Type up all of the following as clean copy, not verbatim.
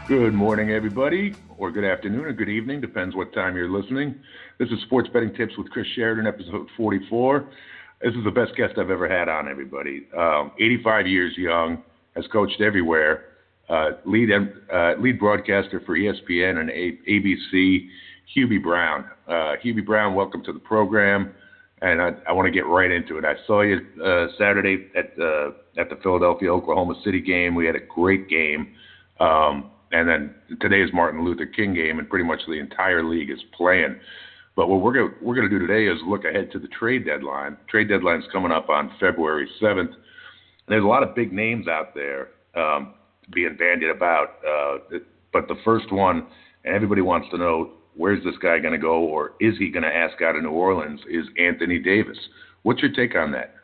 Good morning, everybody, or good afternoon, or good evening, depends what time you're listening. This is Sports Betting Tips with Chris Sheridan, episode 44. This is the best guest I've ever had on, everybody. 85 years young, has coached everywhere, lead broadcaster for ESPN and ABC, Hubie Brown. Hubie Brown, welcome to the program, and I want to get right into it. I saw you Saturday at the Philadelphia-Oklahoma City game. We had a great game. And then today is Martin Luther King game, and pretty much the entire league is playing. But what we're going to do today is look ahead to the trade deadline. Trade deadline's coming up on February 7th. There's a lot of big names out there being bandied about. But the first one, and everybody wants to know, where's this guy going to go, or is he going to ask out of New Orleans, is Anthony Davis. What's your take on that?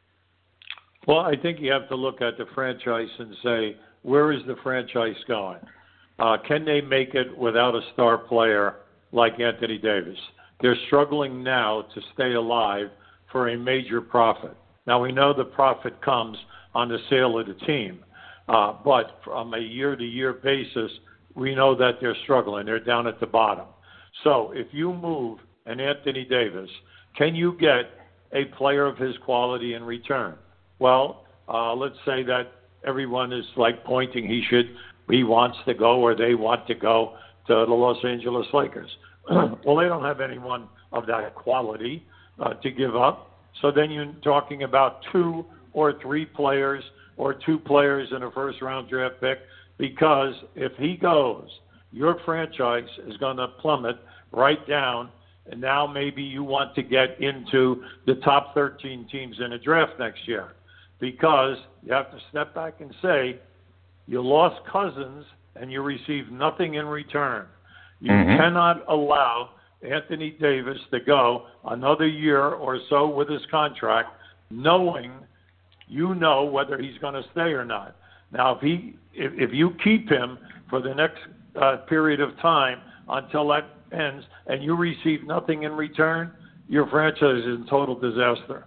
Well, I think you have to look at the franchise and say, where is the franchise going? Can they make it without a star player like Anthony Davis? They're struggling now to stay alive for a major profit. Now, we know the profit comes on the sale of the team, but from a year-to-year basis, we know that they're struggling. They're down at the bottom. So if you move an Anthony Davis, can you get a player of his quality in return? Well, let's say that everyone is like pointing he wants to go, or they want to go to the Los Angeles Lakers. Well, they don't have anyone of that quality to give up. So then you're talking about 2 or 3 players, or 2 players in a first-round draft pick, because if he goes, your franchise is going to plummet right down, and now maybe you want to get into the top 13 teams in a draft next year, because you have to step back and say, you lost Cousins and you received nothing in return. You cannot allow Anthony Davis to go another year or so with his contract, knowing whether he's going to stay or not. Now, if you keep him for the next period of time until that ends and you receive nothing in return, your franchise is in total disaster.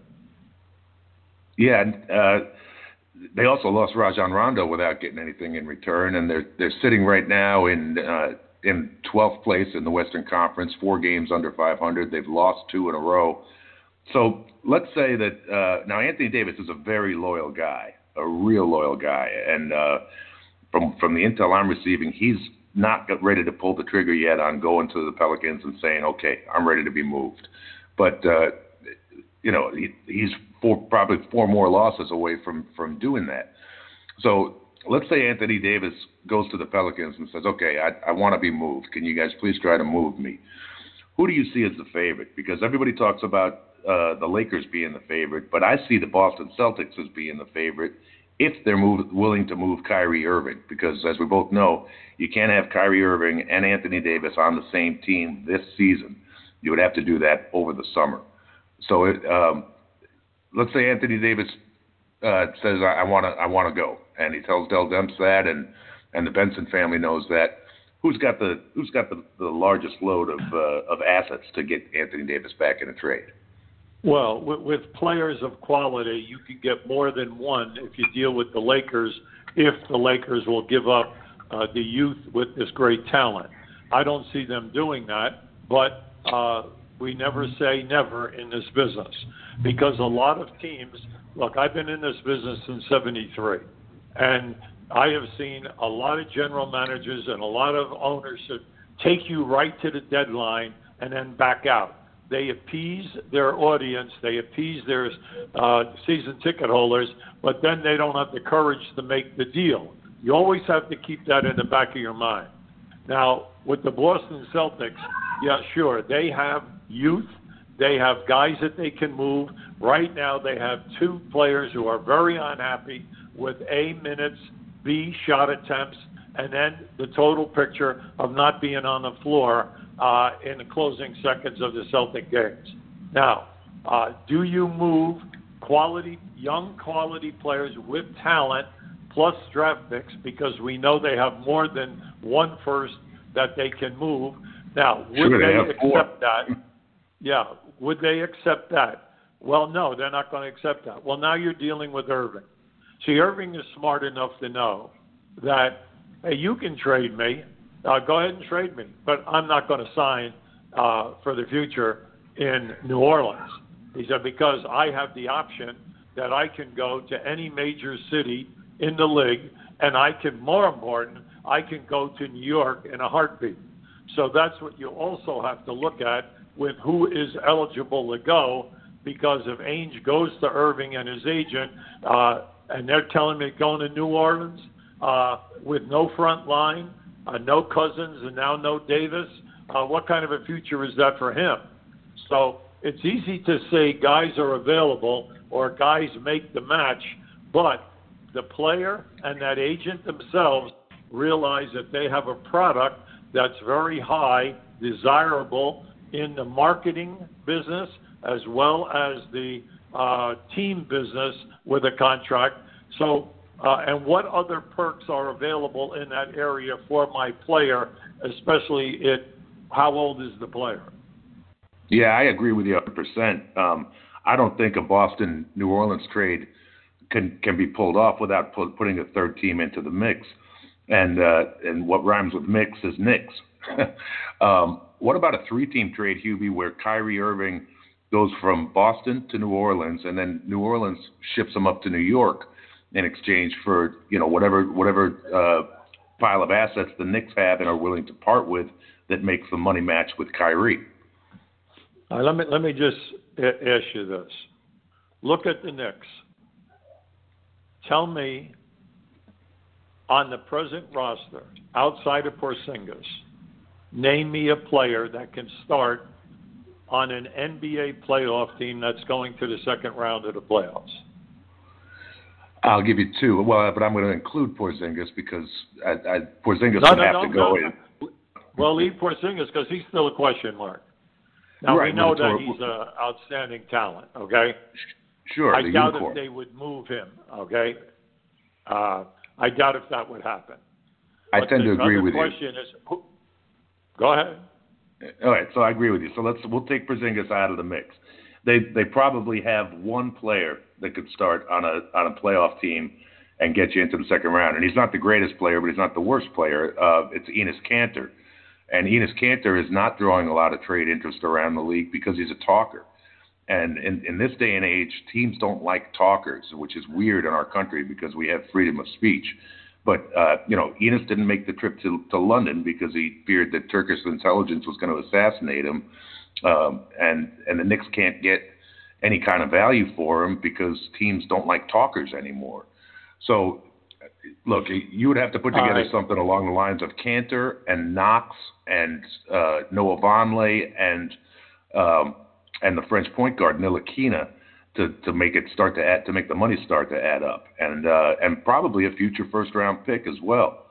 Yeah, they also lost Rajon Rondo without getting anything in return, and they're sitting right now in 12th place in the Western Conference, 4 games under 500. They've lost 2 in a row. So let's say that now Anthony Davis is a very loyal guy, a real loyal guy, and from the intel I'm receiving, he's not ready to pull the trigger yet on going to the Pelicans and saying, okay, I'm ready to be moved. But he's probably 4 more losses away from doing that. So let's say Anthony Davis goes to the Pelicans and says, okay, I want to be moved. Can you guys please try to move me? Who do you see as the favorite? Because everybody talks about the Lakers being the favorite, but I see the Boston Celtics as being the favorite if they're willing to move Kyrie Irving. Because as we both know, you can't have Kyrie Irving and Anthony Davis on the same team this season. You would have to do that over the summer. So let's say Anthony Davis says, I want to go, and he tells Dell Demps that, and the Benson family knows that. Who's got the largest load of assets to get Anthony Davis back in a trade? Well, with players of quality, you can get more than one if you deal with the Lakers, if the Lakers will give up the youth with this great talent. I don't see them doing that, but we never say never in this business, because a lot of teams, look, I've been in this business since '73, and I have seen a lot of general managers and a lot of owners take you right to the deadline and then back out. They appease their audience, they appease their season ticket holders, but then they don't have the courage to make the deal. You always have to keep that in the back of your mind. Now, with the Boston Celtics, yeah, sure, they have youth. They have guys that they can move. Right now, they have 2 players who are very unhappy with A, minutes, B, shot attempts, and then the total picture of not being on the floor in the closing seconds of the Celtic games. Now, do you move young quality players with talent plus draft picks, because we know they have more than 1 first that they can move? Now, would they accept that? Yeah, would they accept that? Well, no, they're not going to accept that. Well, now you're dealing with Irving. See, Irving is smart enough to know that hey, you can trade me. Go ahead and trade me, but I'm not going to sign for the future in New Orleans. He said, because I have the option that I can go to any major city in the league, and I can, more important, I can go to New York in a heartbeat. So that's what you also have to look at with who is eligible to go, because if Ainge goes to Irving and his agent, and they're telling me going to New Orleans with no front line, no Cousins, and now no Davis, what kind of a future is that for him? So it's easy to say guys are available or guys make the match, but the player and that agent themselves realize that they have a product that's very high, desirable in the marketing business as well as the team business with a contract. So, and what other perks are available in that area for my player, especially how old is the player? Yeah, I agree with you 100%. I don't think a Boston-New Orleans trade can be pulled off without putting a third team into the mix. And what rhymes with mix is Knicks. What about a three-team trade, Hubie, where Kyrie Irving goes from Boston to New Orleans, and then New Orleans ships him up to New York in exchange for whatever pile of assets the Knicks have and are willing to part with that makes the money match with Kyrie? Let me just ask you this. Look at the Knicks. Tell me, on the present roster, outside of Porzingis, name me a player that can start on an NBA playoff team that's going to the second round of the playoffs. I'll give you two. Well, but I'm going to include Porzingis because Porzingis would have to go in. Well, leave Porzingis because he's still a question mark. Now, right, we know that he's an outstanding talent, okay? Sure, I doubt unicorn. if they would move him, okay? I doubt if that would happen. I tend to agree with you. The question is, go ahead. All right, so I agree with you. So we'll take Porzingis out of the mix. They probably have one player that could start on a playoff team and get you into the second round. And he's not the greatest player, but he's not the worst player. It's Enes Kanter. And Enes Kanter is not drawing a lot of trade interest around the league because he's a talker. And in this day and age, teams don't like talkers, which is weird in our country because we have freedom of speech. But, Enes didn't make the trip to London because he feared that Turkish intelligence was going to assassinate him. And the Knicks can't get any kind of value for him because teams don't like talkers anymore. So, look, you would have to put together something along the lines of Kanter and Knox and Noah Vonleh and the French point guard Ntilikina to make it start to add, to make the money start to add up, and probably a future first round pick as well.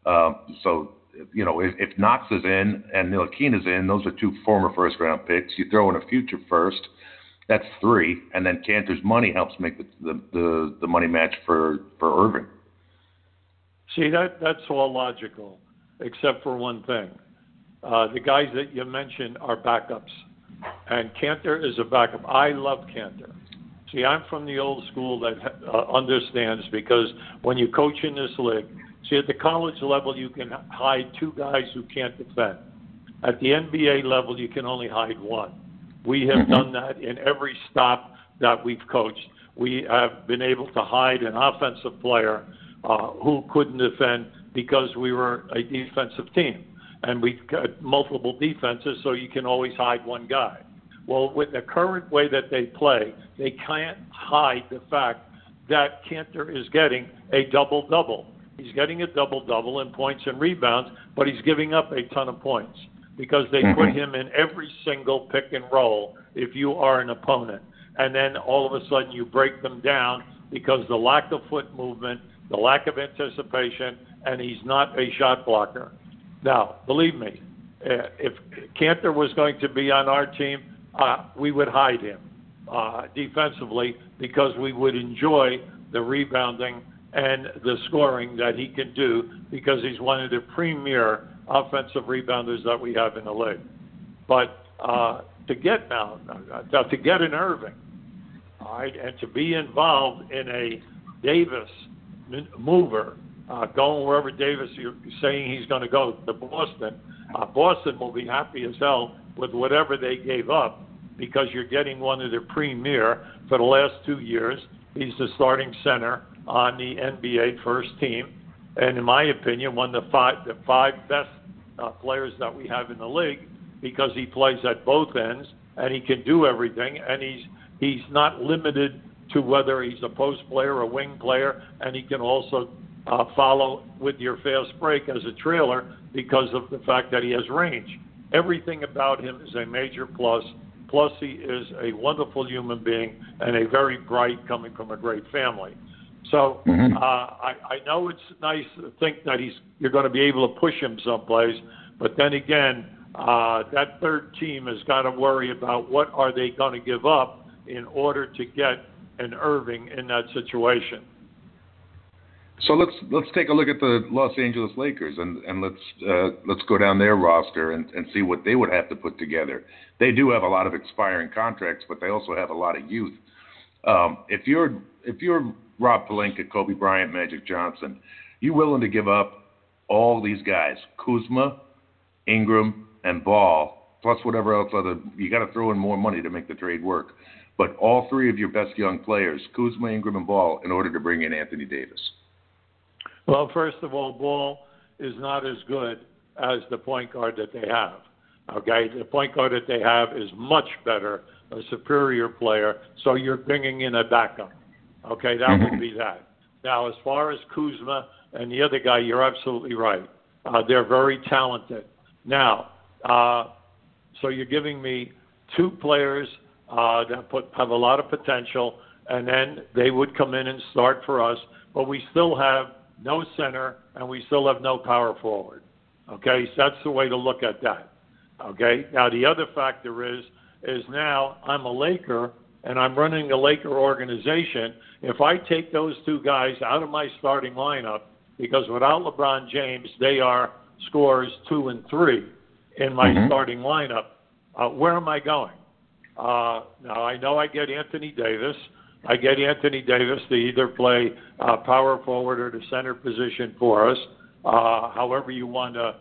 If Knox is in and Ntilikina is in, those are two former first round picks. You throw in a future first, that's three, and then Kanter's money helps make the money match for Irving. See, that's all logical, except for one thing. The guys that you mentioned are backups, and Kanter is a backup. I love Kanter. See, I'm from the old school that understands, because when you coach in this league, see, at the college level, you can hide two guys who can't defend. At the NBA level, you can only hide one. We have done that in every stop that we've coached. We have been able to hide an offensive player who couldn't defend because we were a defensive team. And we've got multiple defenses, so you can always hide one guy. Well, with the current way that they play, they can't hide the fact that Kanter is getting a double-double. He's getting a double-double in points and rebounds, but he's giving up a ton of points because they put him in every single pick and roll if you are an opponent. And then all of a sudden you break them down because the lack of foot movement, the lack of anticipation, and he's not a shot blocker. Now, believe me, if Kanter was going to be on our team, we would hide him defensively because we would enjoy the rebounding and the scoring that he can do because he's one of the premier offensive rebounders that we have in the league. But to get an Irving, all right, and to be involved in a Davis mover going wherever Davis you're saying he's going to go to Boston. Boston will be happy as hell with whatever they gave up because you're getting one of their premier for the last 2 years. He's the starting center on the NBA first team, and in my opinion, one of the five best players that we have in the league because he plays at both ends and he can do everything, and he's not limited to whether he's a post player or a wing player, and he can also follow with your fast break as a trailer because of the fact that he has range. Everything about him is a major plus. Plus, he is a wonderful human being and a very bright, coming from a great family. So I know it's nice to think that you're going to be able to push him someplace, but then again, that third team has got to worry about what are they going to give up in order to get an Irving in that situation. So let's take a look at the Los Angeles Lakers and let's go down their roster and see what they would have to put together. They do have a lot of expiring contracts, but they also have a lot of youth. If you're Rob Pelinka, Kobe Bryant, Magic Johnson, you willing to give up all these guys, Kuzma, Ingram, and Ball, plus whatever else you got to throw in more money to make the trade work. But all three of your best young players, Kuzma, Ingram, and Ball, in order to bring in Anthony Davis. Well, first of all, Ball is not as good as the point guard that they have. Okay, the point guard that they have is much better, a superior player. So you're bringing in a backup. Okay, that would be that. Now, as far as Kuzma and the other guy, you're absolutely right. They're very talented. Now, so you're giving me two players that have a lot of potential, and then they would come in and start for us, but we still have no center and we still have no power forward. Okay, so that's the way to look at that. Okay, now the other factor is now I'm a Laker and I'm running the Laker organization. If I take those two guys out of my starting lineup, because without LeBron James, they are scorers 2 and 3 in my starting lineup, where am I going? Now, I know I get Anthony Davis. I get Anthony Davis to either play power forward or the center position for us, however you want to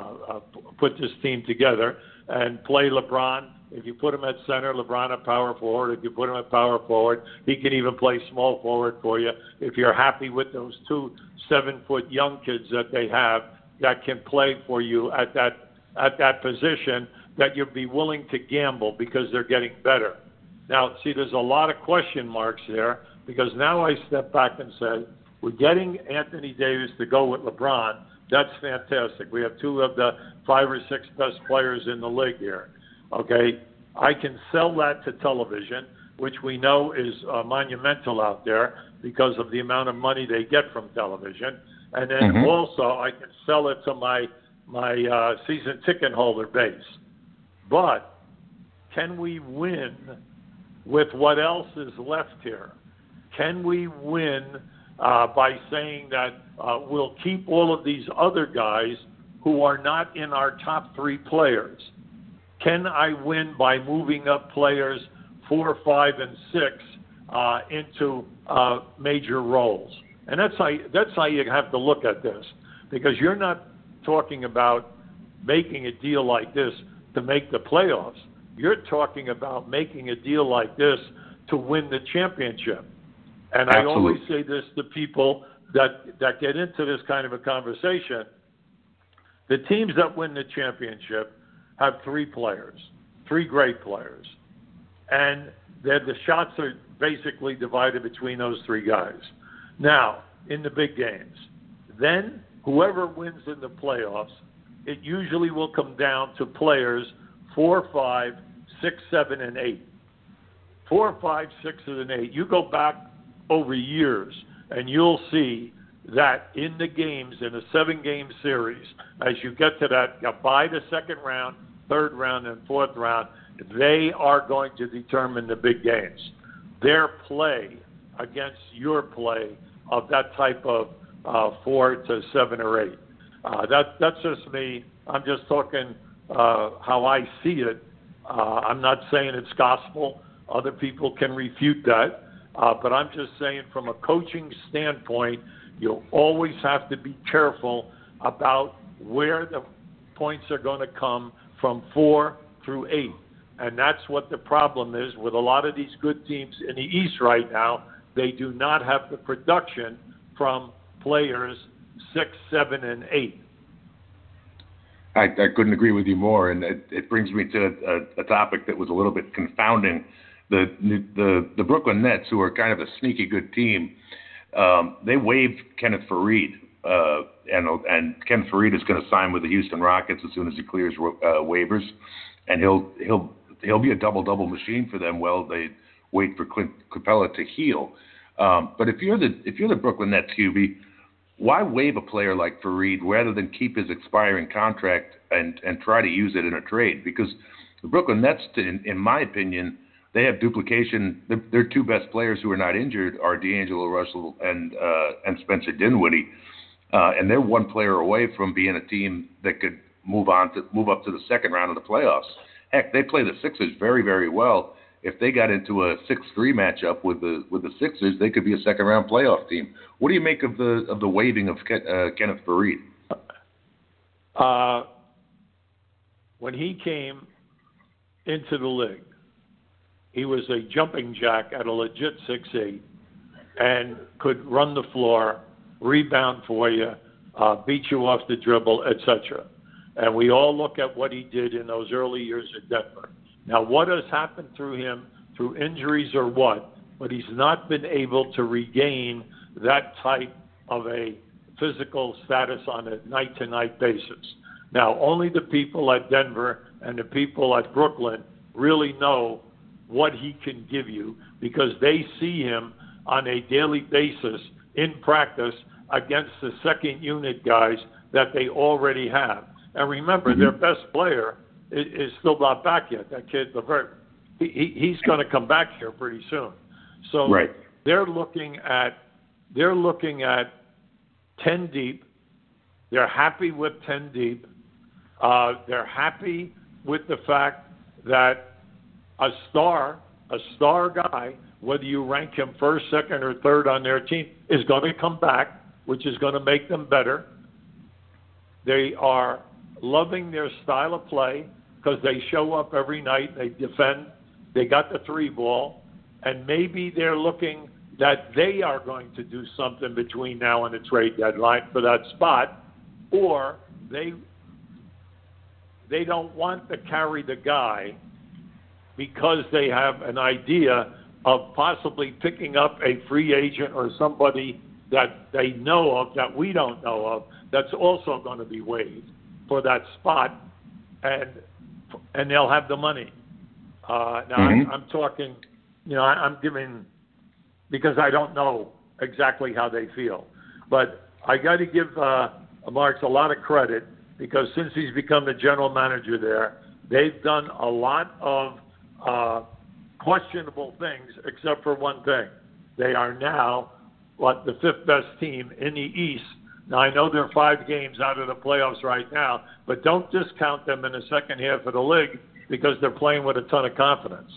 put this team together, and play LeBron. If you put him at center, LeBron at power forward. If you put him at power forward, he can even play small forward for you. If you're happy with those 2 7-foot young kids that they have that can play for you at that position, that you'd be willing to gamble because they're getting better. Now, see, there's a lot of question marks there because now I step back and say, we're getting Anthony Davis to go with LeBron. That's fantastic. We have 2 of the 5 or 6 best players in the league here. Okay, I can sell that to television, which we know is monumental out there because of the amount of money they get from television. And then also I can sell it to my season ticket holder base. But can we win with what else is left here? Can we win by saying that we'll keep all of these other guys who are not in our top 3 players? Can I win by moving up players 4, 5, and 6 into major roles? And that's how you have to look at this, because you're not talking about making a deal like this to make the playoffs. You're talking about making a deal like this to win the championship. And I always say this to people that get into this kind of a conversation. The teams that win the championship have 3 players, 3 great players. And the shots are basically divided between those 3 guys. Now, in the big games, then whoever wins in the playoffs, it usually will come down to players 4, 5, 6, 7, and 8. 4, 5, 6, and 8. You go back over years, and you'll see that in the games, in a 7-game series, as you get to that, by the second round, third round, and fourth round, they are going to determine the big games. Their play against your play of that type of 4 to 7 or 8. That's just me. I'm just talking how I see it. I'm not saying it's gospel. Other people can refute that. But I'm just saying from a coaching standpoint, You always have to be careful about where the points are going to come from 4 through 8. And that's what the problem is with a lot of these good teams in the East right now. They do not have the production from players 6, 7, and 8. I couldn't agree with you more, and it brings me to a topic that was a little bit confounding. The Brooklyn Nets, who are kind of a sneaky good team, they waived Kenneth Faried, and Kenneth Faried is going to sign with the Houston Rockets as soon as he clears waivers, and he'll be a double machine for them while they wait for Clint Capella to heal. But if you're the Brooklyn Nets, QB, why waive a player like Faried rather than keep his expiring contract and try to use it in a trade? Because the Brooklyn Nets, in my opinion, they have duplication. Their two best players who are not injured are D'Angelo Russell and Spencer Dinwiddie, and they're one player away from being a team that could move up to the second round of the playoffs. Heck, they play the Sixers very, very well. If they got into a 6-3 matchup with the Sixers, they could be a second-round playoff team. What do you make of the waiving of Kenneth Faried? When he came into the league, he was a jumping jack at a legit 6'8", and could run the floor, rebound for you, beat you off the dribble, etc. And we all look at what he did in those early years at Denver. Now, what has happened through him, through injuries or what, but he's not been able to regain that type of a physical status on a night-to-night basis. Now, only the people at Denver and the people at Brooklyn really know what he can give you, because they see him on a daily basis in practice against the second unit guys that they already have. And remember, their best player is still not back yet. That kid, LeVert, he's going to come back here pretty soon. So right. They're looking at 10 deep. They're happy with 10 deep. They're happy with the fact that a star guy, whether you rank him first, second, or third on their team, is going to come back, which is going to make them better. They are loving their style of play because they show up every night, they defend, they got the 3-ball, and maybe they're looking that they are going to do something between now and the trade deadline for that spot, or they don't want to carry the guy because they have an idea of possibly picking up a free agent or somebody that they know of that we don't know of that's also going to be waived for that spot, and they'll have the money. Now, I'm talking, I'm giving, because I don't know exactly how they feel. But I got to give Marks a lot of credit, because since he's become the general manager there, they've done a lot of questionable things, except for one thing. They are now the 5th best team in the East. Now, I know they're 5 games out of the playoffs right now, but don't discount them in the second half of the league, because they're playing with a ton of confidence.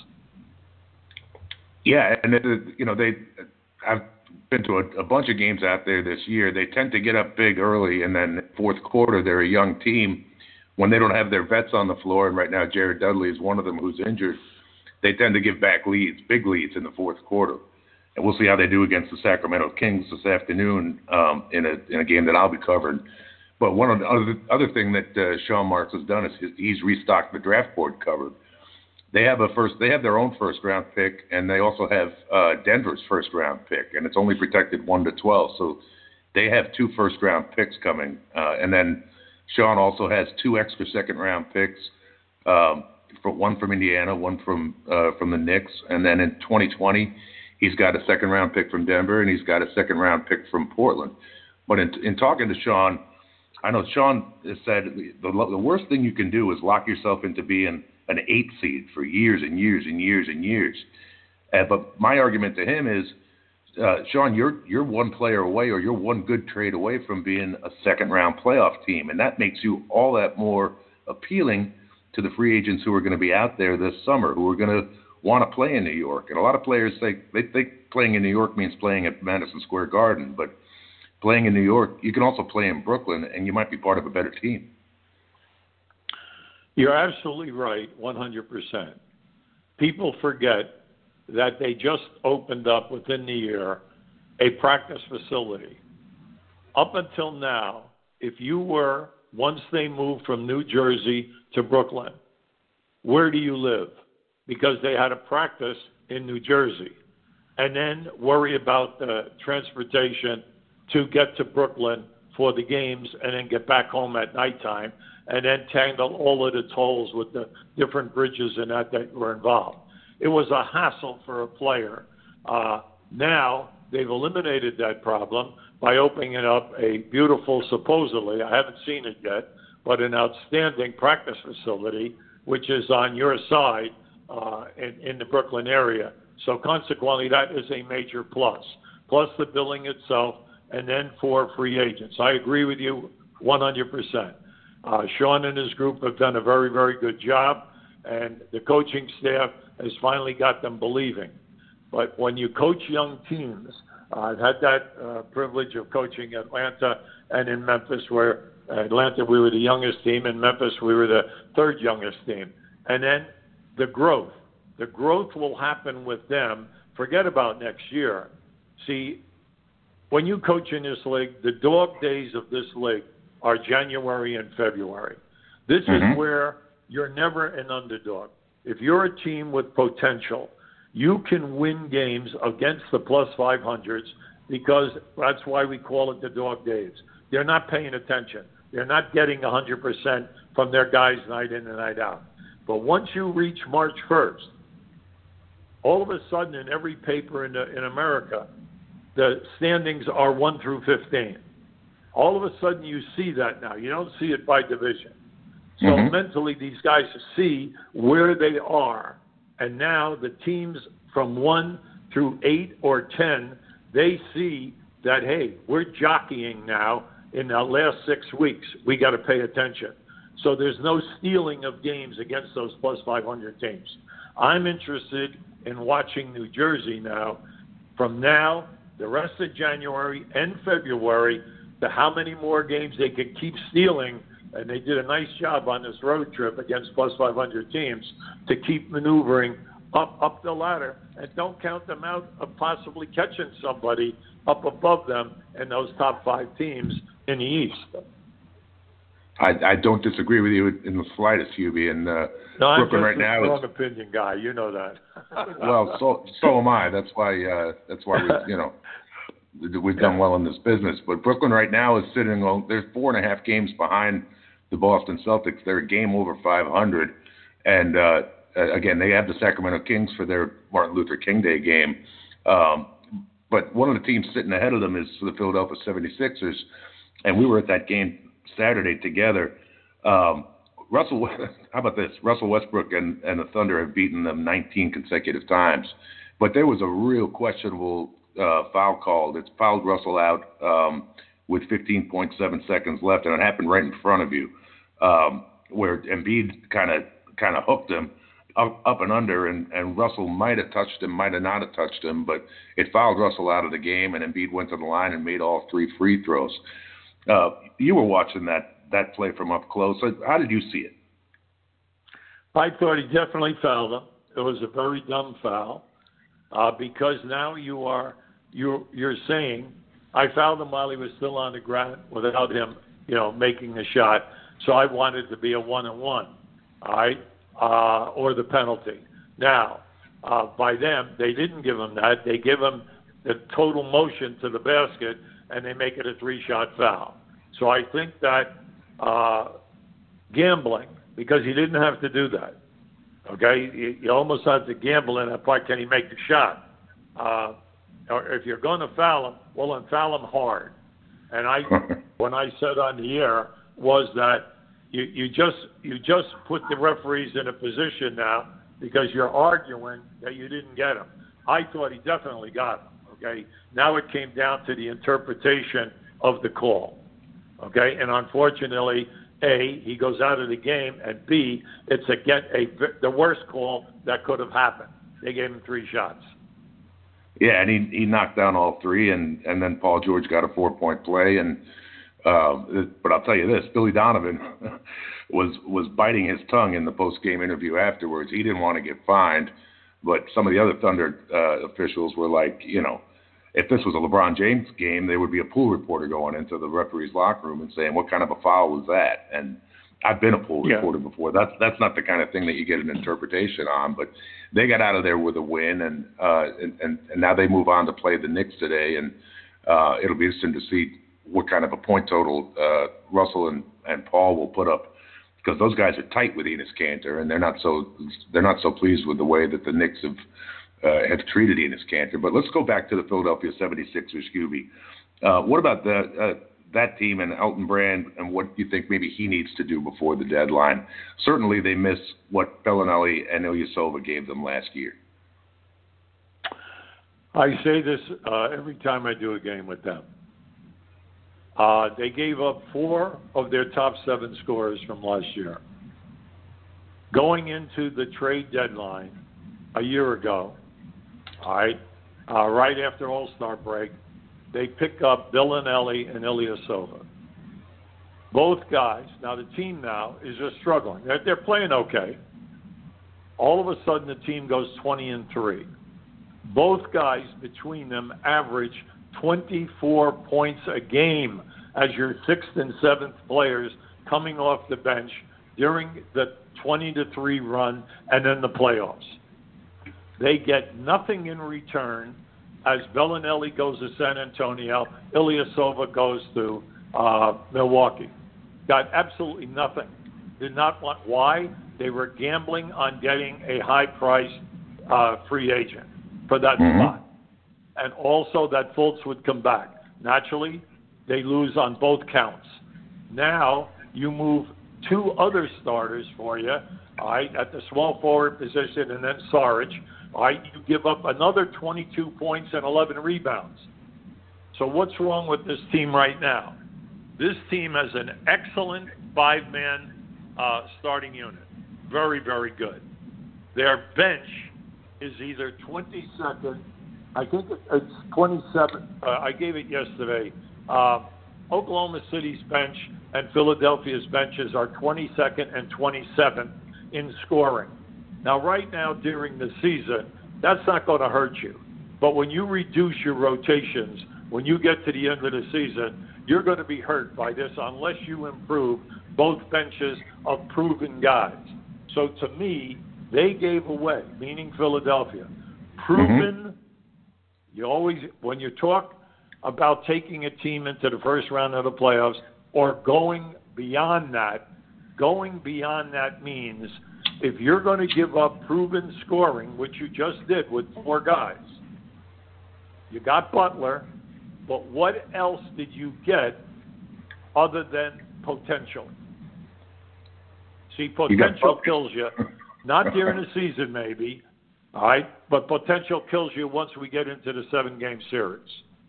Yeah, and I've been to a bunch of games out there this year. They tend to get up big early, and then fourth quarter, they're a young team. When they don't have their vets on the floor, and right now Jared Dudley is one of them who's injured, they tend to give back leads, big leads in the fourth quarter. And we'll see how they do against the Sacramento Kings this afternoon in a game that I'll be covering. But one of the other thing that Sean Marks has done is he's restocked the draft board covered. They have their own first round pick, and they also have Denver's first round pick, and it's only protected 1 to 12. So they have 2 first round picks coming, and then Sean also has 2 extra second round picks, one from Indiana, one from the Knicks, and then in 2020 he's got a second round pick from Denver, and he's got a second round pick from Portland. But in talking to Sean, I know Sean has said the worst thing you can do is lock yourself into being an 8 seed for years and years and years and years. But my argument to him is, Sean, you're one player away, or you're one good trade away from being a second-round playoff team, and that makes you all that more appealing to the free agents who are going to be out there this summer, who are going to want to play in New York. And a lot of players think playing in New York means playing at Madison Square Garden, but playing in New York, you can also play in Brooklyn, and you might be part of a better team. You're absolutely right, 100%. People forget that they just opened up within the year a practice facility. Up until now, if you were, once they moved from New Jersey to Brooklyn, where do you live? Because they had a practice in New Jersey, and then worry about the transportation to get to Brooklyn for the games and then get back home at nighttime, and then tangle all of the tolls with the different bridges and that were involved. It was a hassle for a player. Now they've eliminated that problem by opening up a beautiful, supposedly, I haven't seen it yet, but an outstanding practice facility, which is on your side in the Brooklyn area. So consequently, that is a major plus. Plus the billing itself, and then for free agents. I agree with you 100%. Sean and his group have done a very, very good job, and the coaching staff has finally got them believing. But when you coach young teams, I've had that privilege of coaching Atlanta and in Memphis, where Atlanta we were the youngest team, in Memphis we were the third youngest team. And then the growth will happen with them. Forget about next year. See, when you coach in this league, the dog days of this league are January and February. This is where you're never an underdog. If you're a team with potential, you can win games against the plus 500s, because that's why we call it the dog days. They're not paying attention. They're not getting 100% from their guys night in and night out. But once you reach March 1st, all of a sudden in every paper in America, the standings are 1 through 15. All of a sudden you see that now. You don't see it by division. So mentally these guys see where they are. And now the teams from 1 through 8 or 10, they see that, hey, we're jockeying now in the last 6 weeks. We got to pay attention. So there's no stealing of games against those plus 500 teams. I'm interested in watching New Jersey now, from now, the rest of January and February, to how many more games they can keep stealing. And they did a nice job on this road trip against plus 500 teams to keep maneuvering up the ladder, and don't count them out of possibly catching somebody up above them in those top 5 teams in the East. I don't disagree with you in the slightest, Hubie. And Brooklyn right now is a strong opinion guy. You know that. Well, so am I. That's why we've done well in this business. But Brooklyn right now is sitting on. They're 4.5 games behind the Boston Celtics. They're a game over 500, and again, they have the Sacramento Kings for their Martin Luther King Day game. But one of the teams sitting ahead of them is the Philadelphia 76ers, and we were at that game Saturday together. How about this? Russell Westbrook and the Thunder have beaten them 19 consecutive times. But there was a real questionable foul called. It's fouled Russell out with 15.7 seconds left, and it happened right in front of you, where Embiid kind of hooked him up and under, and Russell might have touched him, might have not have touched him, but it fouled Russell out of the game, and Embiid went to the line and made all 3 free throws. You were watching that play from up close. How did you see it? I thought he definitely fouled him. It was a very dumb foul, because now you're saying I fouled him while he was still on the ground without him, making the shot. So I wanted to be a 1-and-1, all right, or the penalty. Now, by them, they didn't give him that. They give him the total motion to the basket, and they make it a 3-shot foul. So I think that gambling, because he didn't have to do that. Okay, you almost have to gamble in that part. Can he make the shot? Or if you're going to foul him, well, then foul him hard. And when I said on the air was that you just put the referees in a position now because you're arguing that you didn't get him. I thought he definitely got him. Okay, now it came down to the interpretation of the call. Okay, and unfortunately, A, he goes out of the game, and B, it's the worst call that could have happened. They gave him 3 shots. Yeah, and he knocked down all three, and then Paul George got a 4-point play. And but I'll tell you this, Billy Donovan was biting his tongue in the post-game interview afterwards. He didn't want to get fined, but some of the other Thunder officials were like, if this was a LeBron James game, there would be a pool reporter going into the referee's locker room and saying, what kind of a foul was that? And I've been a pool reporter before. That's not the kind of thing that you get an interpretation on, but they got out of there with a win, and now they move on to play the Knicks today, and it'll be interesting to see what kind of a point total Russell and Paul will put up, because those guys are tight with Enes Kanter, and they're not so pleased with the way that the Knicks have treated Enes Kanter. But let's go back to the Philadelphia 76ers, Scooby. What about that team and Elton Brand, and what do you think maybe he needs to do before the deadline? Certainly they miss what Bellinelli and Ilyasova gave them last year. I say this every time I do a game with them. They gave up 4 of their top 7 scorers from last year. Going into the trade deadline a year ago, right after All-Star break, they pick up Bellinelli and Ilyasova. Both guys. Now the team now is just struggling. They're playing okay. All of a sudden the team goes 20-3. Both guys between them average 24 points a game as your 6th and 7th players coming off the bench during the 20-3 run and then the playoffs. They get nothing in return as Bellinelli goes to San Antonio, Ilyasova goes to Milwaukee. Got absolutely nothing. Did not want. Why? They were gambling on getting a high-priced free agent for that spot. And also that Fultz would come back. Naturally, they lose on both counts. Now you move 2 other starters for you, all right, at the small forward position, and then Saric. All right, you give up another 22 points and 11 rebounds. So what's wrong with this team right now? This team has an excellent 5-man starting unit. Very, very good. Their bench is either 22nd, I think it's 27. I gave it yesterday. Oklahoma City's bench and Philadelphia's benches are 22nd and 27th in scoring. Now, right now during the season, that's not going to hurt you. But when you reduce your rotations, when you get to the end of the season, you're going to be hurt by this unless you improve both benches of proven guys. So to me, they gave away, meaning Philadelphia, proven. You always, when you talk about taking a team into the first round of the playoffs or going beyond that means if you're going to give up proven scoring, which you just did with 4 guys, you got Butler, but what else did you get other than potential? See, potential kills you. Not during the season, maybe, all right, but potential kills you once we get into the 7-game series.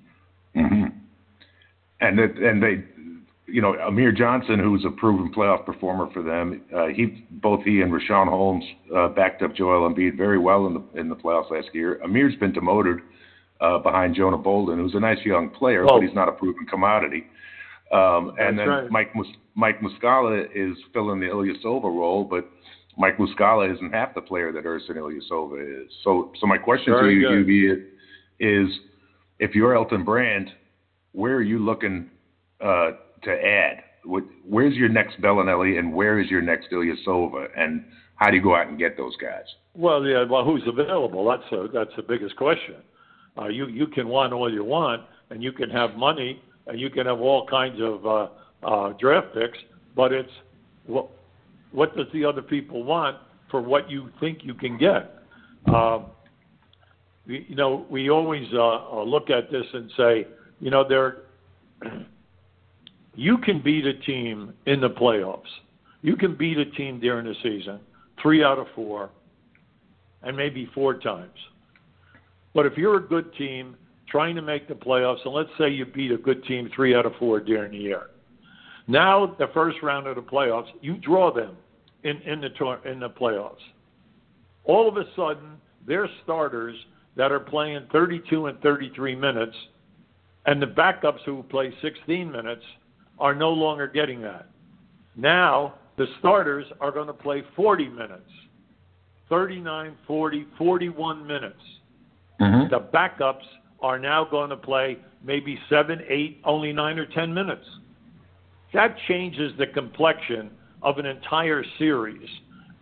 And they, Amir Johnson, who's a proven playoff performer for them, both he and Rashawn Holmes backed up Joel Embiid very well in the playoffs last year. Amir's been demoted behind Jonah Bolden, who's a nice young player, but he's not a proven commodity. And then right. Mike Muscala is filling the Ilyasova role, but Mike Muscala isn't half the player that Ersan Ilyasova is. So my question to you, UV, is if you're Elton Brand, where are you looking to add? Where's your next Bellinelli and where is your next Ilyasova? And how do you go out and get those guys? Well, who's available? That's the biggest question. You can want all you want, and you can have money, and you can have all kinds of draft picks, but it's what does the other people want for what you think you can get? We always look at this and say, you can beat a team in the playoffs. You can beat a team during the season 3 out of 4, and maybe 4 times. But if you're a good team trying to make the playoffs, and let's say you beat a good team 3 out of 4 during the year, now the first round of the playoffs, you draw them in the playoffs. All of a sudden, their starters that are playing 32 and 33 minutes, and the backups who play 16 minutes are no longer getting that. Now the starters are going to play 40 minutes, 39, 40, 41 minutes. Mm-hmm. The backups are now going to play maybe 7, 8, only 9 or 10 minutes. That changes the complexion of an entire series.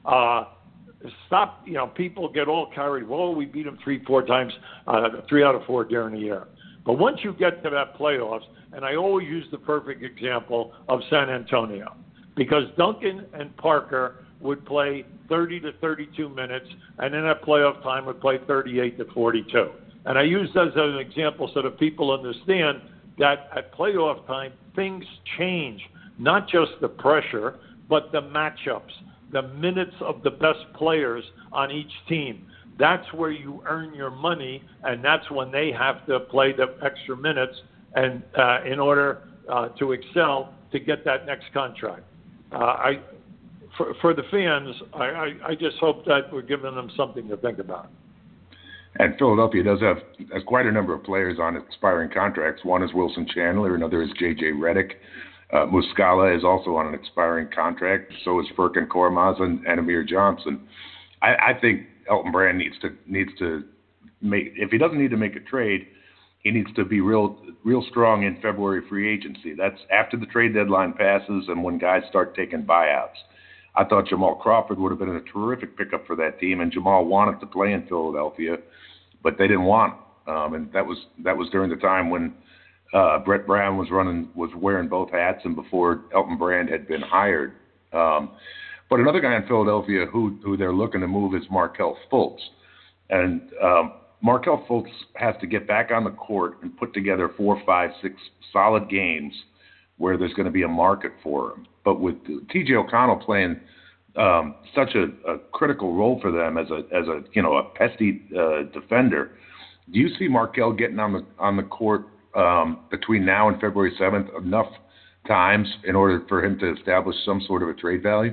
People get all carried. Well, we beat them 3-4 times, 3 out of 4 during the year. But once you get to that playoffs, and I always use the perfect example of San Antonio, because Duncan and Parker would play 30 to 32 minutes, and then at playoff time would play 38 to 42. And I use that as an example so that people understand that at playoff time, things change, not just the pressure, but the matchups, the minutes of the best players on each team. That's where you earn your money, and that's when they have to play the extra minutes and in order to excel to get that next contract. For the fans, I just hope that we're giving them something to think about. And Philadelphia has quite a number of players on expiring contracts. One is Wilson Chandler, another is J.J. Redick. Muscala is also on an expiring contract. So is Furkan Korkmaz and Amir Johnson. I think Elton Brand needs to make, if he doesn't need to make a trade, he needs to be real strong in February free agency. That's after the trade deadline passes and when guys start taking buyouts. I thought Jamal Crawford would have been a terrific pickup for that team, and Jamal wanted to play in Philadelphia, but they didn't want him. And that was during the time when Brett Brown was wearing both hats and before Elton Brand had been hired. But another guy in Philadelphia who they're looking to move is Markelle Fultz. And Markelle Fultz has to get back on the court and put together 4, 5, 6 solid games where there's going to be a market for him. But with T.J. O'Connell playing such a critical role for them as a pesty defender, do you see Markelle getting on the court between now and February 7th enough times in order for him to establish some sort of a trade value?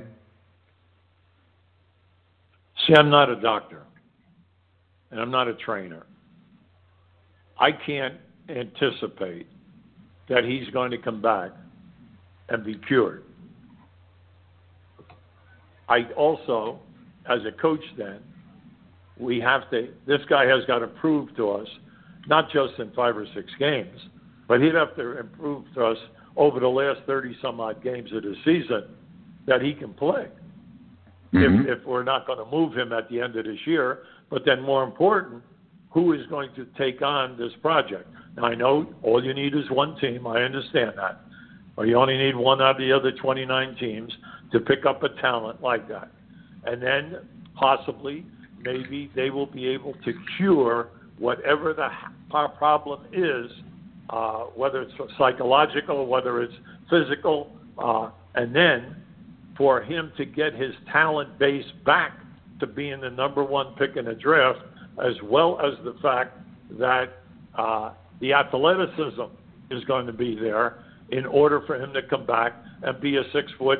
See, I'm not a doctor, and I'm not a trainer. I can't anticipate that he's going to come back and be cured. I also, as a coach then, this guy has got to prove to us, not just in 5 or 6 games, but he'd have to improve to us over the last 30-some-odd games of the season that he can play. Mm-hmm. If we're not going to move him at the end of this year, but then more important, who is going to take on this project? Now, I know all you need is one team. I understand that. Or you only need one out of the other 29 teams to pick up a talent like that. And then possibly, maybe they will be able to cure whatever the problem is, whether it's psychological, whether it's physical, and then for him to get his talent base back to being the number 1 pick in the draft, as well as the fact that the athleticism is going to be there in order for him to come back and be a 6'6",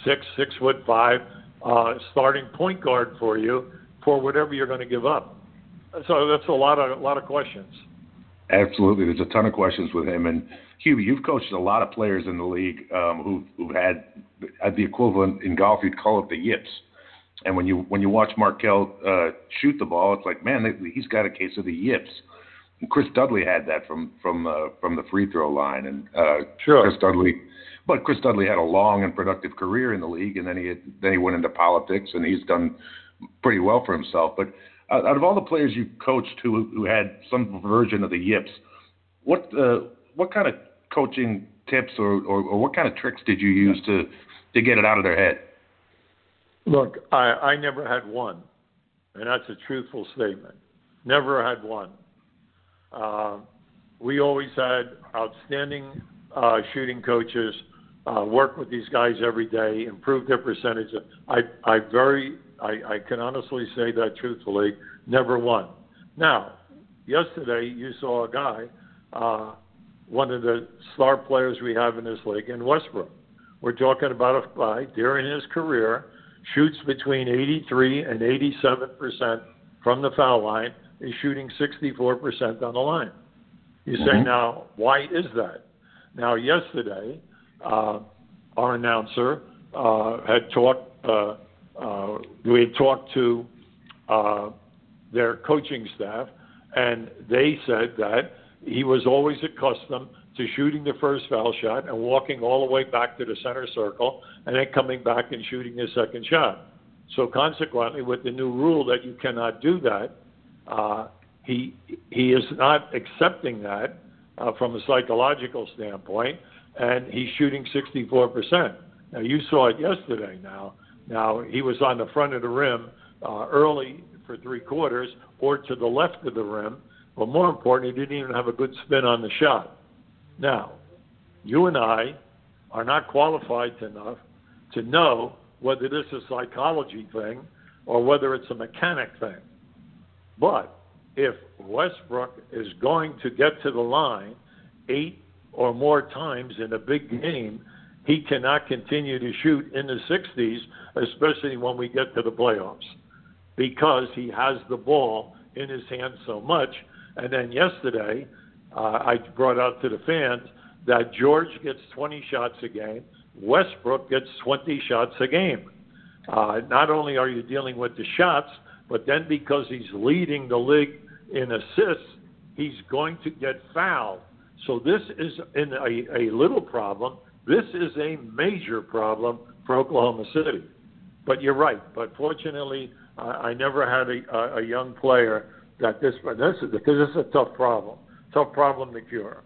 6'5" starting point guard for you for whatever you're going to give up. So that's a lot of questions. Absolutely, there's a ton of questions with him. And Hubie, you've coached a lot of players in the league who've had the equivalent in golf. You'd call it the yips. And when you watch Markelle shoot the ball, it's like, man, he's got a case of the yips. And Chris Dudley had that from the free throw line. And sure. Chris Dudley had a long and productive career in the league, and then he went into politics, and he's done pretty well for himself. But out of all the players you coached who had some version of the yips, what kind of coaching tips or what kind of tricks did you use to get it out of their head? Look, I never had one, and that's a truthful statement. Never had one. We always had outstanding shooting coaches, work with these guys every day, improve their percentage. I can honestly say that truthfully, never one. Now, yesterday you saw a guy, one of the star players we have in this league, in Westbrook. We're talking about a guy during his career, shoots between 83 and 87% from the foul line, is shooting 64% on the line. You say, now, why is that? Now, yesterday, our announcer had talked, we had talked to their coaching staff, and they said that he was always accustomed to shooting the first foul shot and walking all the way back to the center circle and then coming back and shooting the second shot. So consequently, with the new rule that you cannot do that, he is not accepting that from a psychological standpoint, and he's shooting 64%. Now, you saw it yesterday now. Now, he was on the front of the rim early for three quarters or to the left of the rim, but more important, he didn't even have a good spin on the shot. Now, you and I are not qualified enough to know whether this is a psychology thing or whether it's a mechanic thing. But if Westbrook is going to get to the line 8 or more times in a big game, he cannot continue to shoot in the 60s, especially when we get to the playoffs, because he has the ball in his hand so much. And then yesterday, I brought out to the fans that George gets 20 shots a game, Westbrook gets 20 shots a game. Not only are you dealing with the shots, but then because he's leading the league in assists, he's going to get fouled. So this is a little problem. This is a major problem for Oklahoma City. But you're right. But fortunately, I never had a young player that because this is a tough problem to cure.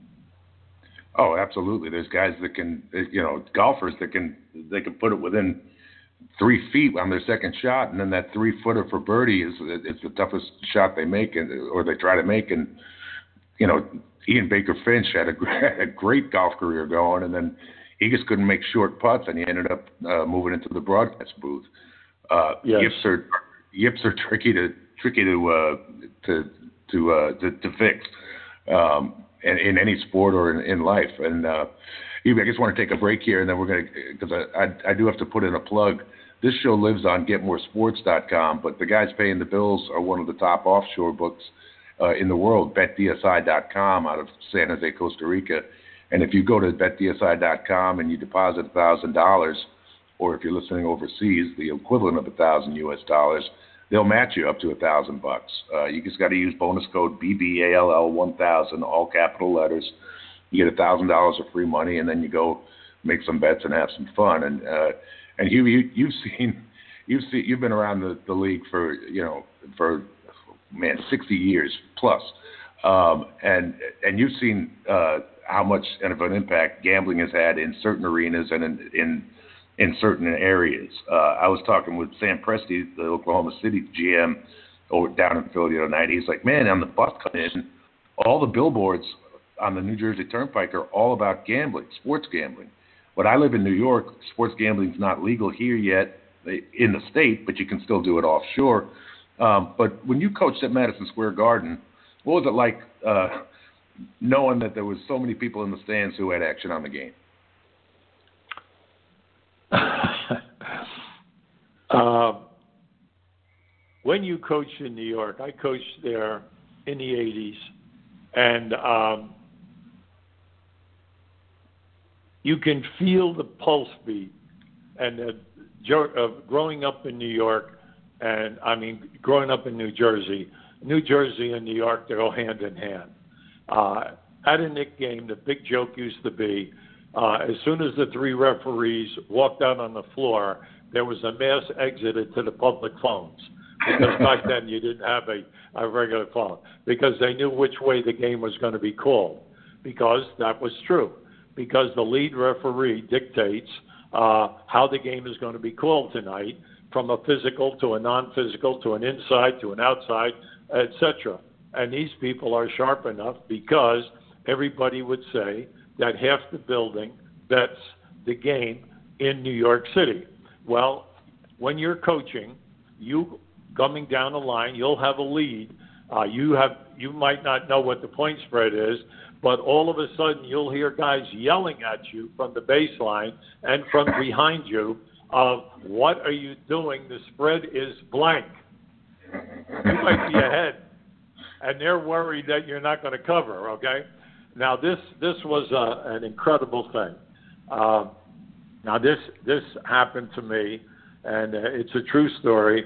Oh, absolutely. There's guys that can, golfers that they can put it within 3 feet on their second shot, and then that 3-footer for birdie is the toughest shot they make, or they try to make. And Ian Baker Finch had a great golf career going, and then he just couldn't make short putts, and he ended up moving into the broadcast booth. Yes. Yips are tricky to fix, in any sport or in life. And I just want to take a break here, and then we're going to, because I do have to put in a plug. This show lives on GetMoreSports.com, but the guys paying the bills are one of the top offshore books in the world, BetDSI.com, out of San Jose, Costa Rica. And if you go to BetDSI.com and you deposit $1,000, or if you're listening overseas, the equivalent of $1,000 US, they'll match you up to $1,000. You just got to use bonus code BBALL1000, all capital letters. You get $1,000 of free money, and then you go make some bets and have some fun. And you've been around the league for 60 years plus, and you've seen how much of an impact gambling has had in certain arenas and in certain areas. I was talking with Sam Presti, the Oklahoma City GM, down in Philly the other night. He's like, man, on the bus coming in, all the billboards on the New Jersey Turnpike are all about gambling, sports gambling. But I live in New York. Sports gambling is not legal here yet in the state, but you can still do it offshore. But when you coached at Madison Square Garden, what was it like knowing that there was so many people in the stands who had action on the game? When you coached in New York, I coached there in the 80s, and you can feel the pulse beat. And growing up in New York, and growing up in New Jersey and New York, they go hand in hand. At a Knick game, the big joke used to be, as soon as the 3 referees walked out on the floor, there was a mass exoded to the public phones. Because back then you didn't have a regular phone. Because they knew which way the game was going to be called. Because that was true. Because the lead referee dictates how the game is going to be called tonight, from a physical to a non-physical to an inside to an outside, etc. And these people are sharp enough because everybody would say that half the building bets the game in New York City. Well, when you're coaching, you coming down the line, you'll have a lead. You might not know what the point spread is, but all of a sudden you'll hear guys yelling at you from the baseline and from behind you of, what are you doing? The spread is blank. You might be ahead and they're worried that you're not going to cover. Okay, now this was an incredible thing. Now this happened to me, and it's a true story.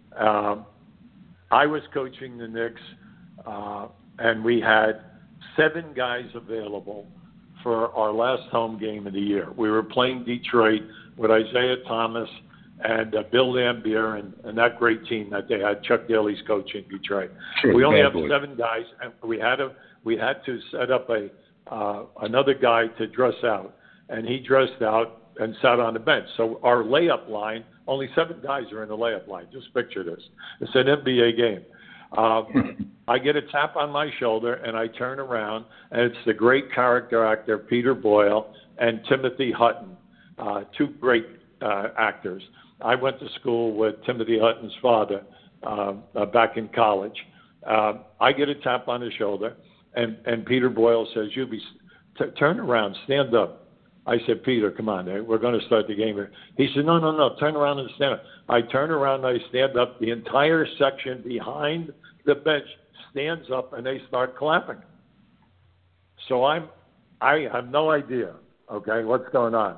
I was coaching the Knicks, and we had 7 guys available for our last home game of the year. We were playing Detroit with Isaiah Thomas and Bill Lambier and that great team that they had. Chuck Daly's coaching Detroit. Sure, we only have boy. 7 guys, and we had to set up another guy to dress out, and he dressed out and sat on the bench. So our layup line, only 7 guys are in the layup line. Just picture this. It's an NBA game. I get a tap on my shoulder, and I turn around, and it's the great character actor Peter Boyle and Timothy Hutton, 2 great actors. I went to school with Timothy Hutton's father back in college. I get a tap on the shoulder, and Peter Boyle says, turn around, stand up. I said, Peter, come on, we're going to start the game here. He said, no, turn around and stand up. I turn around and I stand up. The entire section behind the bench stands up, and they start clapping. So I have no idea, okay, what's going on.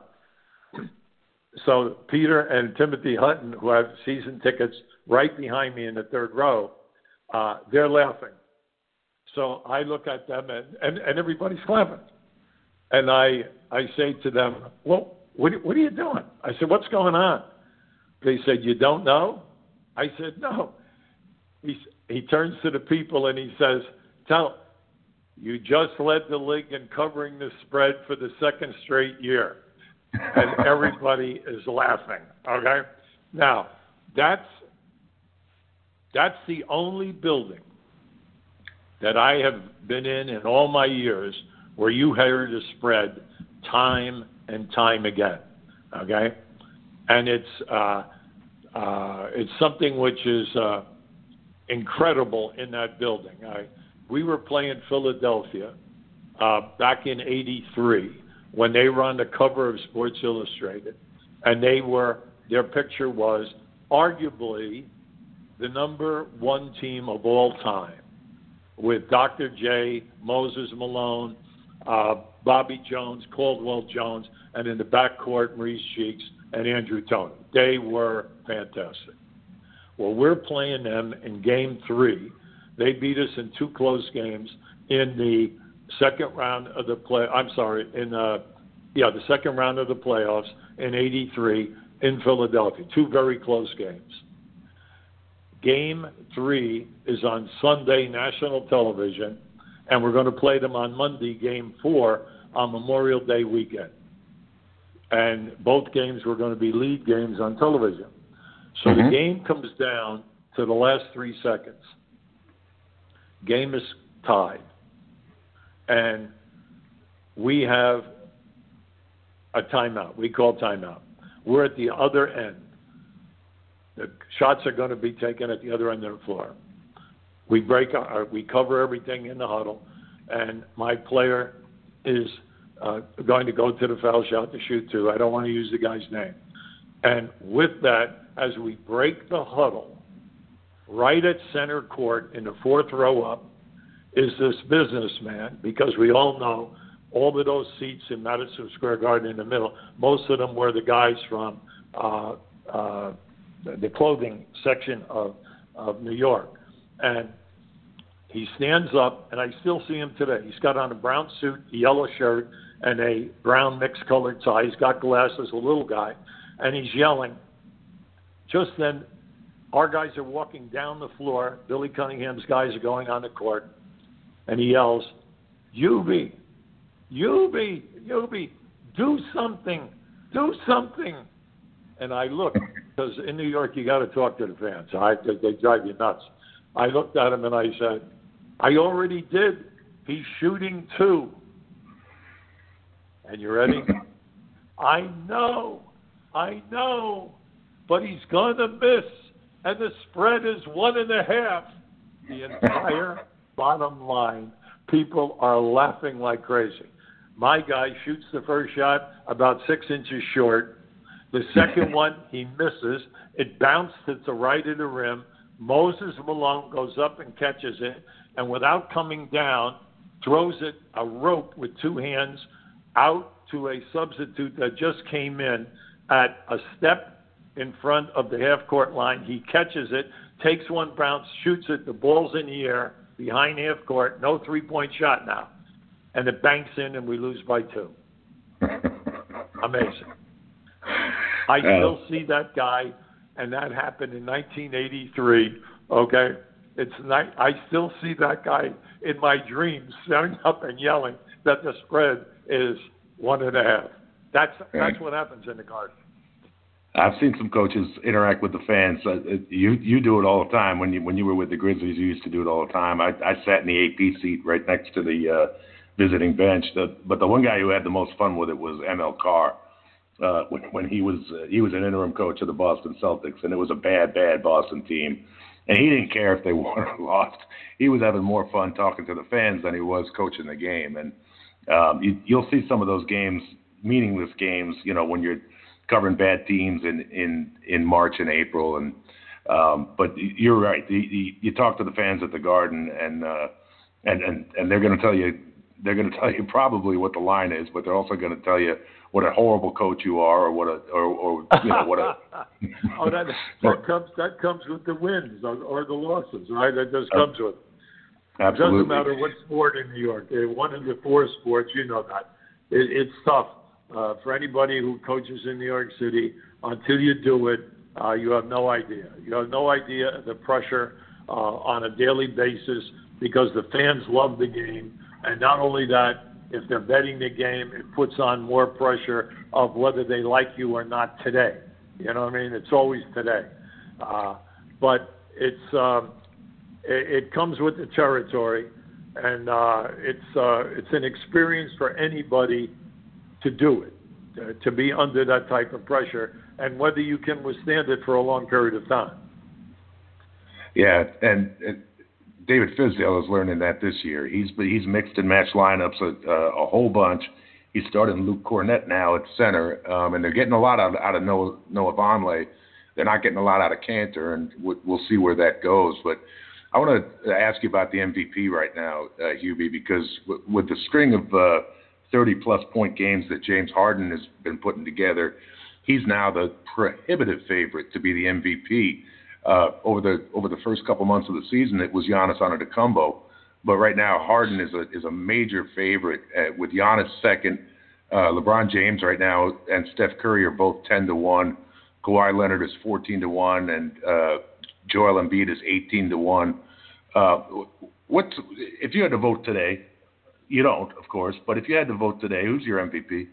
So Peter and Timothy Hutton, who have season tickets right behind me in the 3rd row, they're laughing. So I look at them, and everybody's clapping. And I say to them, well, what are you doing? I said, what's going on? They said, you don't know? I said, no. He turns to the people and he says, you just led the league in covering the spread for the 2nd straight year. And everybody is laughing, okay? Now, that's the only building that I have been in all my years where you heard a spread time and time again, okay? And it's something which is incredible in that building. We were playing Philadelphia back in '83 when they were on the cover of Sports Illustrated, and their picture was arguably the number 1 team of all time, with Dr. J, Moses Malone, Bobby Jones, Caldwell Jones, and in the backcourt, Maurice Cheeks and Andrew Toney. They were fantastic. Well, we're playing them in Game 3. They beat us in 2 close games in the second round of the the second round of the playoffs in '83 in Philadelphia. 2 very close games. Game 3 is on Sunday national television, and we're going to play them on Monday, Game 4, on Memorial Day weekend. And both games were going to be lead games on television. So the game comes down to the last 3 seconds. Game is tied. And we have a timeout. We call timeout. We're at the other end. The shots are going to be taken at the other end of the floor. We cover everything in the huddle, and my player is going to go to the foul shot to shoot 2. I don't want to use the guy's name. And with that, as we break the huddle, right at center court in the 4th row up is this businessman, because we all know all of those seats in Madison Square Garden in the middle, most of them were the guys from the clothing section of New York. And he stands up, and I still see him today. He's got on a brown suit, a yellow shirt, and a brown mixed-colored tie. He's got glasses, a little guy, and he's yelling. Just then, our guys are walking down the floor. Billy Cunningham's guys are going on the court, and he yells, "Yubi, Yubi, Yubi, do something, do something." And I looked, because in New York you got to talk to the fans. They drive you nuts. I looked at him and I said, "I already did. He's shooting 2. And you ready? I know, but he's going to miss, and the spread is 1.5. The entire bottom line, people are laughing like crazy. My guy shoots the first shot about 6 inches short. The second one, he misses. It bounced to the right of the rim. Moses Malone goes up and catches it. and without coming down, throws it a rope with two hands out to a substitute that just came in at a step in front of the half-court line. He catches it, takes one bounce, shoots it, the ball's in the air, behind half-court, no three-point shot now. And it banks in, and we lose by 2. Amazing. I still see that guy, and that happened in 1983, okay? I still see that guy in my dreams standing up and yelling that the spread is 1.5. That's what happens in the Garden. I've seen some coaches interact with the fans. You do it all the time. When you were with the Grizzlies, you used to do it all the time. I sat in the AP seat right next to the visiting bench. But the one guy who had the most fun with it was ML Carr. When he was an interim coach of the Boston Celtics, and it was a bad Boston team, and he didn't care if they won or lost. He was having more fun talking to the fans than he was coaching the game. And you'll see some of those games, meaningless games, when you're covering bad teams in March and April. And but you're right. You talk to the fans at the Garden, and they're going to tell you. They're going to tell you probably what the line is, but they're also going to tell you what a horrible coach you are, or what a. Oh, that comes with the wins or the losses, right? That just comes with it. Absolutely. It doesn't matter what sport in New York. One of the 4 sports, you know that. It's tough for anybody who coaches in New York City. Until you do it, you have no idea. You have no idea the pressure on a daily basis, because the fans love the game. And not only that, if they're betting the game, it puts on more pressure of whether they like you or not today. You know what I mean? It's always today. But it comes with the territory, and it's an experience for anybody to do it, to be under that type of pressure, and whether you can withstand it for a long period of time. Yeah, and David Fizdale is learning that this year. He's mixed and matched lineups a whole bunch. He's starting Luke Cornett now at center, and they're getting a lot out of Noah Vonleh. They're not getting a lot out of Cantor, and we'll see where that goes. But I want to ask you about the MVP right now, Hubie, because with the string of 30-plus point games that James Harden has been putting together, he's now the prohibitive favorite to be the MVP. Over the first couple months of the season, it was Giannis Antetokounmpo, but right now Harden is a major favorite with Giannis second. LeBron James right now and Steph Curry are both 10-1. Kawhi Leonard is 14-1, and Joel Embiid is 18-1. If you had to vote today? You don't, of course, but if you had to vote today, who's your MVP?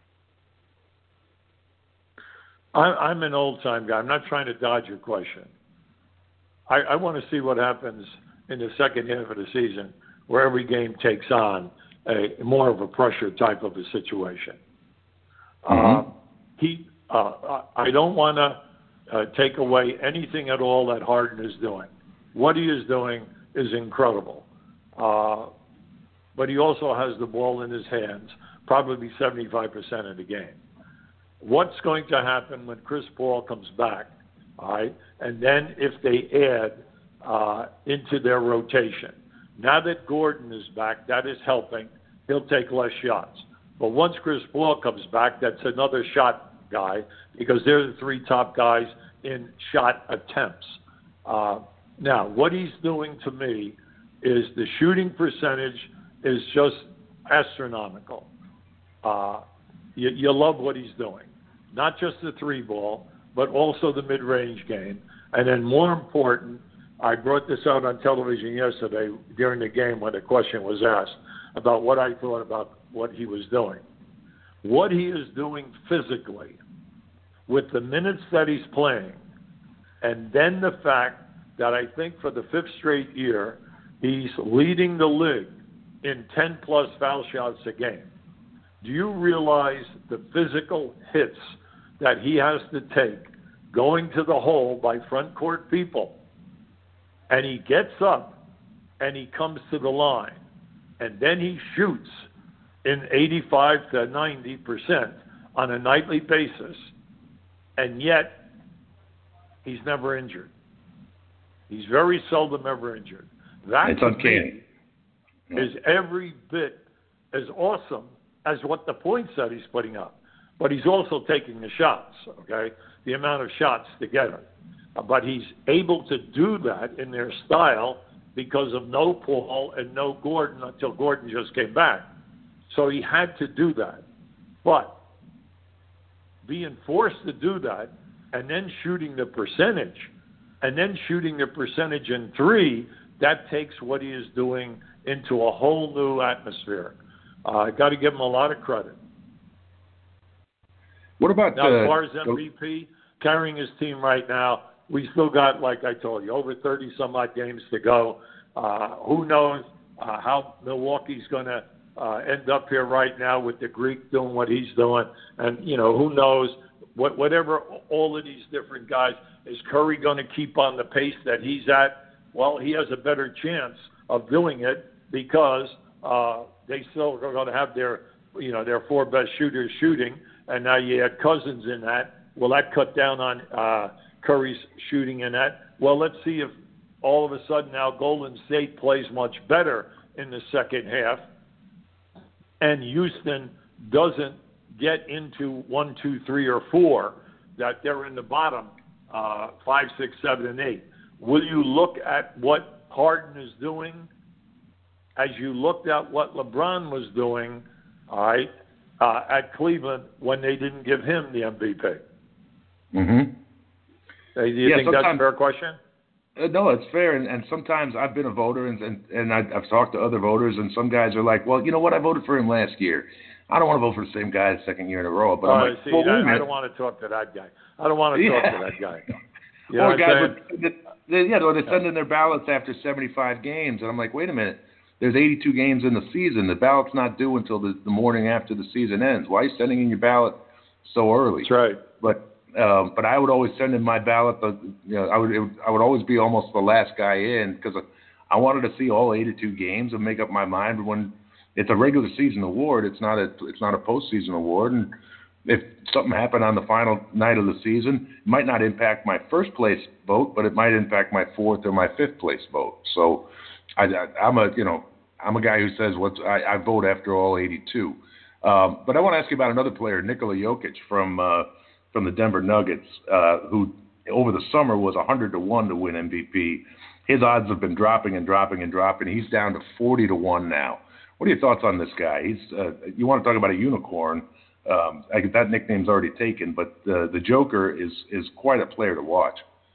I'm an old-time guy. I'm not trying to dodge your question. I want to see what happens in the second half of the season, where every game takes on more of a pressure type of a situation. Mm-hmm. I don't want to take away anything at all that Harden is doing. What he is doing is incredible. But he also has the ball in his hands, probably 75% of the game. What's going to happen when Chris Paul comes back, all right? And then if they add into their rotation. Now that Gordon is back, that is helping. He'll take less shots. But once Chris Paul comes back, that's another shot guy, because they're the 3 top guys in shot attempts. Now, what he's doing to me is the shooting percentage is just astronomical. You love what he's doing. Not just the 3-ball, but also the mid-range game. And then more important, I brought this out on television yesterday during the game when the question was asked about what I thought about what he was doing. What he is doing physically with the minutes that he's playing, and then the fact that I think for the 5th straight year, he's leading the league in 10-plus foul shots a game. Do you realize the physical hits that he has to take going to the hole by front court people? And he gets up and he comes to the line, and then he shoots in 85 to 90% on a nightly basis, and yet he's never injured. He's very seldom ever injured. That it's uncanny. Is every bit as awesome as what the points that he's putting up. But he's also taking the shots, okay, the amount of shots to get him. But he's able to do that in their style because of no Paul and no Gordon until Gordon just came back. So he had to do that. But being forced to do that and then shooting the percentage in three, that takes what he is doing into a whole new atmosphere. I got to give him a lot of credit. What about now, as far as MVP carrying his team right now, we still got, like I told you, over 30-some-odd games to go. Who knows how Milwaukee's going to end up here right now with the Greek doing what he's doing. And, who knows, whatever all of these different guys, is Curry going to keep on the pace that he's at? Well, he has a better chance of doing it because they still are going to have their four best shooters shooting. And now you had Cousins in that. Will that cut down on Curry's shooting in that? Well, let's see if all of a sudden now Golden State plays much better in the second half and Houston doesn't get into 1, 2, 3, or 4, that they're in the bottom 5, 6, 7, and 8. Will you look at what Harden is doing as you looked at what LeBron was doing, all right, at Cleveland when they didn't give him the MVP? Mm-hmm. Do you think that's a fair question? No, it's fair. And sometimes I've been a voter, and I've talked to other voters, and some guys are like, well, you know what, I voted for him last year. I don't want to vote for the same guy the second year in a row. But I'm like, I don't want to talk to that guy. I don't want to talk to that guy. You know they're sending their ballots after 75 games, and I'm like, wait a minute. There's 82 games in the season. The ballot's not due until the morning after the season ends. Why are you sending in your ballot so early? That's right. But I would always send in my ballot. I would always be almost the last guy in because I wanted to see all 82 games and make up my mind. When it's a regular season award, it's not a postseason award. And if something happened on the final night of the season, it might not impact my first place vote, but it might impact my fourth or my fifth place vote. So I'm a guy who says I vote after all 82. But I want to ask you about another player, Nikola Jokic from the Denver Nuggets, who over the summer was 100-1 to win MVP. His odds have been dropping and dropping and dropping. He's down to 40-1 now. What are your thoughts on this guy? You want to talk about a unicorn? That nickname's already taken, but the Joker is quite a player to watch.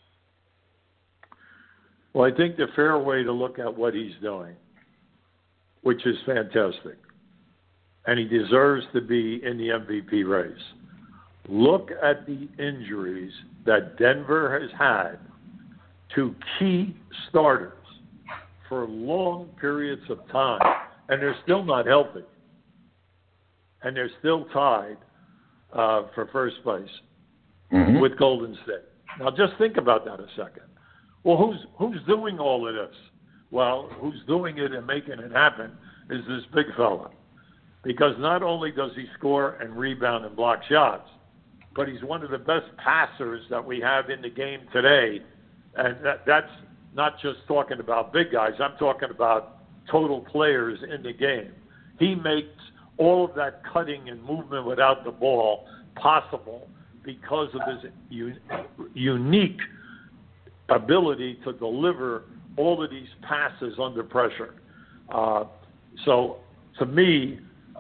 Well, I think the fair way to look at what he's doing, which is fantastic, and he deserves to be in the MVP race. Look at the injuries that Denver has had to key starters for long periods of time, and they're still not healthy. And they're still tied for first place with Golden State. Now, just think about that a second. Well, who's doing all of this? Well, who's doing it and making it happen is this big fella. Because not only does he score and rebound and block shots, but he's one of the best passers that we have in the game today. And that's not just talking about big guys. I'm talking about total players in the game. He makes all of that cutting and movement without the ball possible because of his unique ability to deliver all of these passes under pressure. So to me,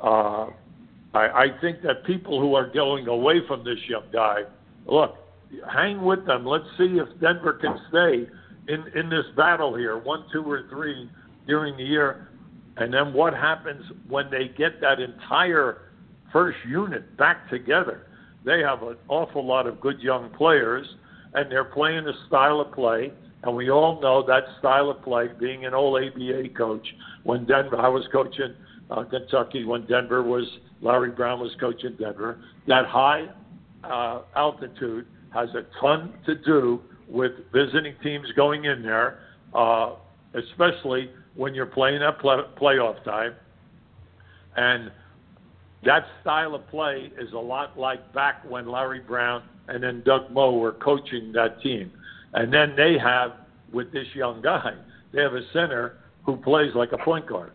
I think that people who are going away from this young guy, look, hang with them. Let's see if Denver can stay in this battle here, 1, 2, or 3 during the year. And then what happens when they get that entire first unit back together? They have an awful lot of good young players, and they're playing a style of play. And we all know that style of play, being an old ABA coach, when I was coaching Kentucky, when Larry Brown was coaching Denver, that high altitude has a ton to do with visiting teams going in there, especially when you're playing at playoff time. And that style of play is a lot like back when Larry Brown and then Doug Moe were coaching that team. And then they have, with this young guy, they have a center who plays like a point guard.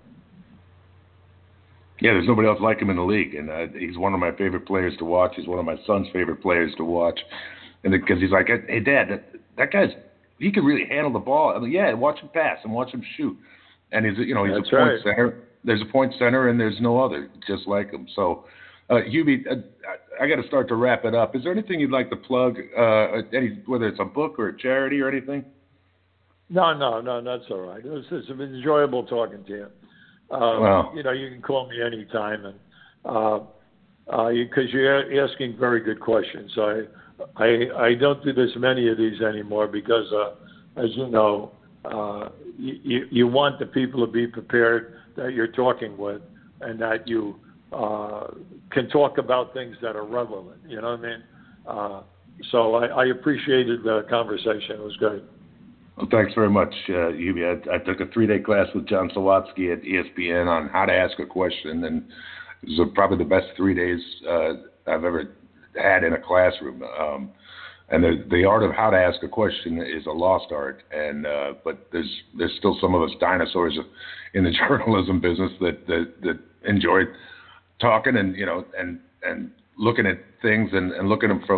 Yeah, there's nobody else like him in the league, and he's one of my favorite players to watch. He's one of my son's favorite players to watch, and because he's like, hey, Dad, that guy's he can really handle the ball. I mean, yeah, watch him pass and watch him shoot, and he's a point center. There's a point center, and there's no other just like him. So, Hubie, I got to start to wrap it up. Is there anything you'd like to plug? Whether it's a book or a charity or anything? No, that's all right. It's been enjoyable talking to you. You can call me anytime, and because you're asking very good questions. I don't do this many of these anymore because, as you know, you want the people to be prepared that you're talking with, and that you can talk about things that are relevant. You know what I mean? So I appreciated the conversation. It was great. Well, thanks very much, Hubie. I took a 3-day class with John Sawatsky at ESPN on how to ask a question, and it was probably the best 3 days I've ever had in a classroom. And the art of how to ask a question is a lost art, and but there's still some of us dinosaurs in the journalism business that enjoy talking and and looking at things and looking at them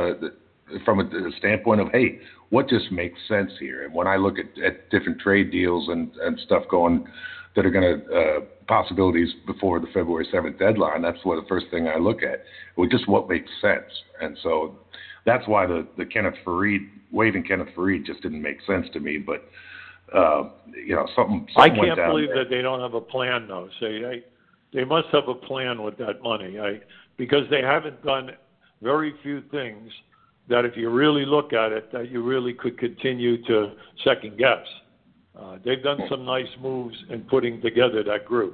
from a standpoint of, hey, what just makes sense here? And when I look at different trade deals and stuff going that are going to possibilities before the February 7th deadline, that's the first thing I look at. Well, just what makes sense. And so that's why the waiving Kenneth Faried just didn't make sense to me. But something I went can't down believe there. that they don't have a plan, though. They must have a plan with that money, because they haven't done very few things that, if you really look at it, that you really could continue to second guess. They've done some nice moves in putting together that group.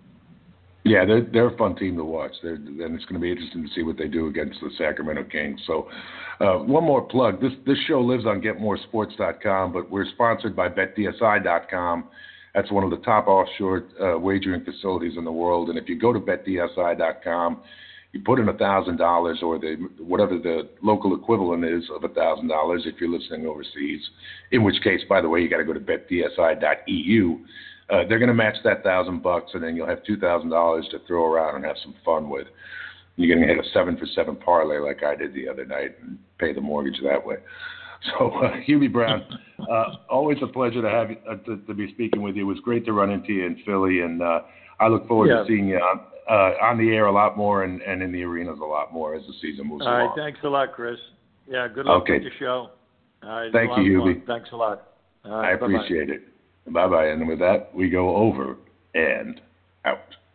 Yeah, they're a fun team to watch. And it's going to be interesting to see what they do against the Sacramento Kings. So, one more plug. This show lives on GetMoreSports.com, but we're sponsored by BetDSI.com. That's one of the top offshore wagering facilities in the world. And if you go to BetDSI.com, you put in $1,000 or whatever the local equivalent is of $1,000 if you're listening overseas. In which case, by the way, you got to go to BetDSI.eu. They're going to match that $1,000, and then you'll have $2,000 to throw around and have some fun with. You're going to hit a 7-for-7 parlay like I did the other night and pay the mortgage that way. So, Hubie Brown, always a pleasure to have you, to be speaking with you. It was great to run into you in Philly, and I look forward to seeing you on the air a lot more and in the arenas a lot more as the season moves along. All right, thanks a lot, Chris. Yeah, good luck with your show. All right, thank you, Hubie. Thanks a lot. All right, I appreciate it. Bye-bye. And with that, we go over and out.